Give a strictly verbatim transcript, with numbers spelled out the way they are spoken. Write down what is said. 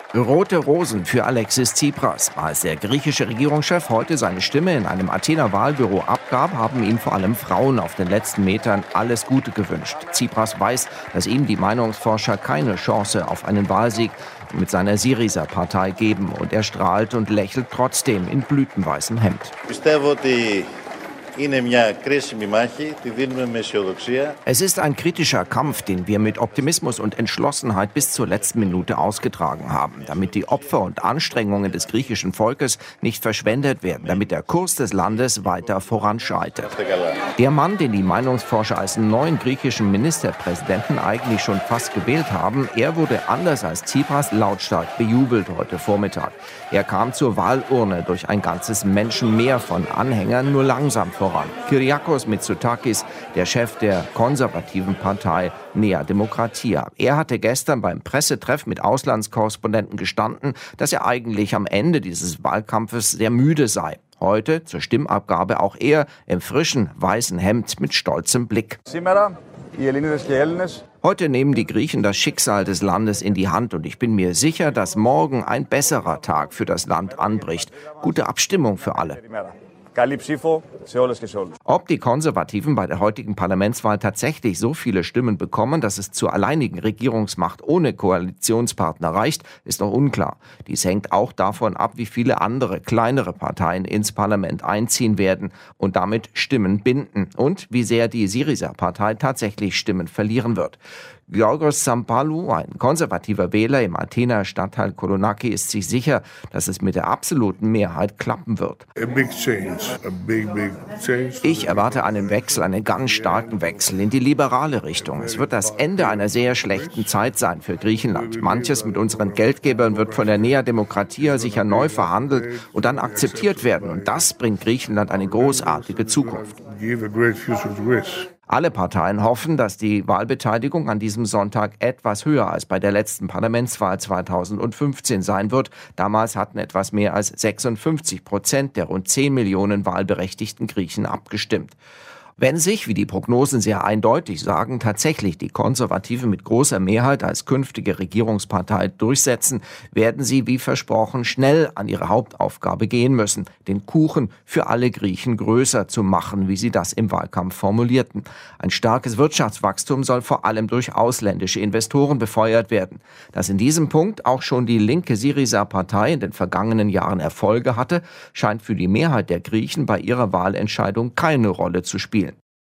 Rote Rosen für Alexis Tsipras. Als der griechische Regierungschef heute seine Stimme in einem Athener Wahlbüro abgab, haben ihm vor allem Frauen auf den letzten Metern alles Gute gewünscht. Tsipras weiß, dass ihm die Meinungsforscher keine Chance auf einen Wahlsieg mit seiner Syriza-Partei geben. Und er strahlt und lächelt trotzdem in blütenweißem Hemd. Es ist ein kritischer Kampf, den wir mit Optimismus und Entschlossenheit bis zur letzten Minute ausgetragen haben, damit die Opfer und Anstrengungen des griechischen Volkes nicht verschwendet werden, damit der Kurs des Landes weiter voranschreitet. Der Mann, den die Meinungsforscher als neuen griechischen Ministerpräsidenten eigentlich schon fast gewählt haben, er wurde anders als Tsipras lautstark bejubelt heute Vormittag. Er kam zur Wahlurne durch ein ganzes Menschenmeer von Anhängern nur langsam voran. Kyriakos Mitsotakis, der Chef der konservativen Partei Nea Demokratia. Er hatte gestern beim Pressetreff mit Auslandskorrespondenten gestanden, dass er eigentlich am Ende dieses Wahlkampfes sehr müde sei. Heute zur Stimmabgabe auch er im frischen weißen Hemd mit stolzem Blick. Heute nehmen die Griechen das Schicksal des Landes in die Hand und ich bin mir sicher, dass morgen ein besserer Tag für das Land anbricht. Gute Abstimmung für alle. Ob die Konservativen bei der heutigen Parlamentswahl tatsächlich so viele Stimmen bekommen, dass es zur alleinigen Regierungsmacht ohne Koalitionspartner reicht, ist noch unklar. Dies hängt auch davon ab, wie viele andere, kleinere Parteien ins Parlament einziehen werden und damit Stimmen binden und wie sehr die Syriza-Partei tatsächlich Stimmen verlieren wird. Georgos Sampalu, ein konservativer Wähler im Athener Stadtteil Kolonaki, ist sich sicher, dass es mit der absoluten Mehrheit klappen wird. Ich erwarte einen Wechsel, einen ganz starken Wechsel in die liberale Richtung. Es wird das Ende einer sehr schlechten Zeit sein für Griechenland. Manches mit unseren Geldgebern wird von der Nea Demokratia sicher neu verhandelt und dann akzeptiert werden. Und das bringt Griechenland eine großartige Zukunft. Alle Parteien hoffen, dass die Wahlbeteiligung an diesem Sonntag etwas höher als bei der letzten Parlamentswahl zweitausendfünfzehn sein wird. Damals hatten etwas mehr als sechsundfünfzig Prozent der rund zehn Millionen wahlberechtigten Griechen abgestimmt. Wenn sich, wie die Prognosen sehr eindeutig sagen, tatsächlich die Konservativen mit großer Mehrheit als künftige Regierungspartei durchsetzen, werden sie, wie versprochen, schnell an ihre Hauptaufgabe gehen müssen, den Kuchen für alle Griechen größer zu machen, wie sie das im Wahlkampf formulierten. Ein starkes Wirtschaftswachstum soll vor allem durch ausländische Investoren befeuert werden. Dass in diesem Punkt auch schon die linke Syriza-Partei in den vergangenen Jahren Erfolge hatte, scheint für die Mehrheit der Griechen bei ihrer Wahlentscheidung keine Rolle zu spielen.